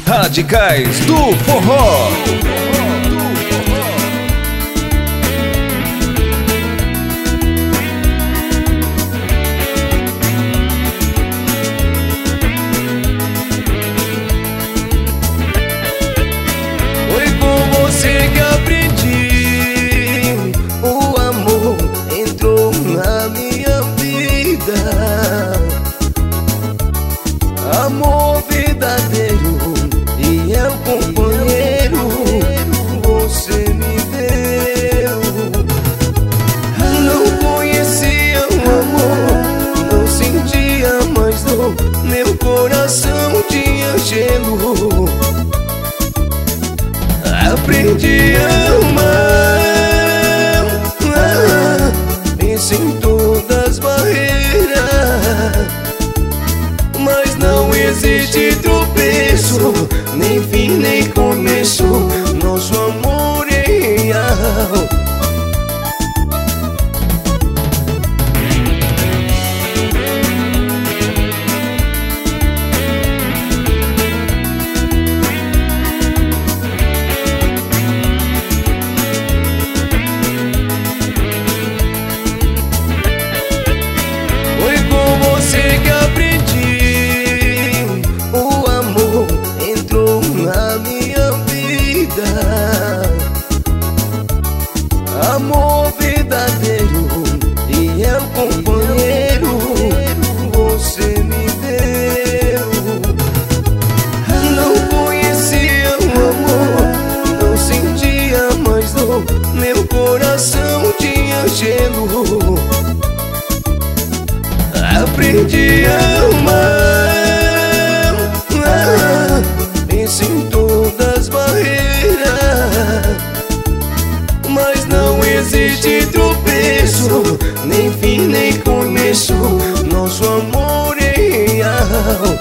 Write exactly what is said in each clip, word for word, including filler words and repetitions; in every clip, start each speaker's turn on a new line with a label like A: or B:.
A: Radicais do Forró.
B: Foi com você que aprendi, o amor entrou na minha vida. Amor verdadeiro e é o companheiro você me deu. Não conhecia o amor, não sentia mais dor, meu coração tinha gelo. Aprendi a amar, ah, venci em todas as barreiras, mas não existe tropeço, nem fim nem começo, nosso amor é real. Você que aprendi, o amor entrou na minha vida. Amor verdadeiro e é o companheiro você me deu. Não conhecia o amor, não sentia mais dor, meu coração tinha gelo. Aprendi a amar, ah, venci em todas as barreiras, mas não existe tropeço, nem fim nem começo, nosso amor é real.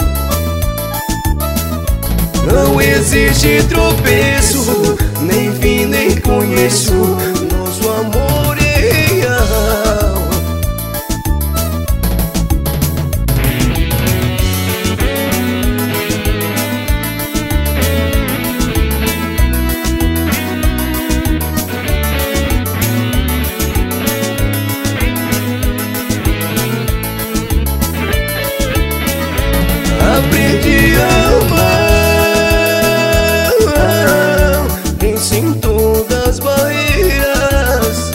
B: Não existe tropeço, nem fim nem começo, nosso amor é real. Aprendi a amar, venci em todas as barreiras,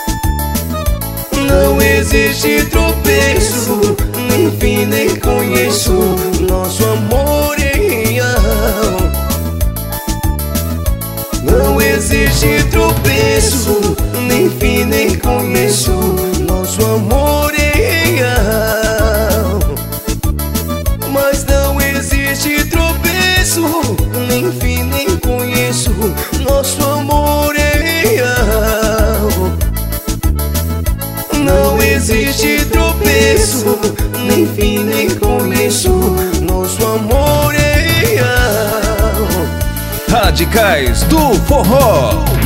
B: não existe tropeço, nem fim nem conheço, nosso amor é real. Não existe tropeço, nem fim nem começo, nosso amor é real. Mas não existe tropeço, nem fim nem conheço, nosso amor é real. Não existe tropeço, nem fim nem começo, nosso amor é real.
A: Radicais do Forró.